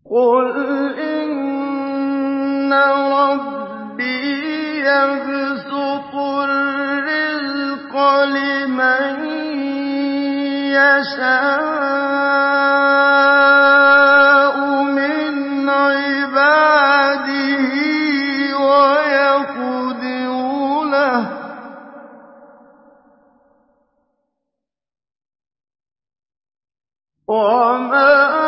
قُلْ إِنَّ رَبِّي يَبْسُطُ الرِّزْقَ لِمَن يَشَاءُ مِنْ عِبَادِهِ وَيَقْدِرُ لَهُ ۚ وَمَا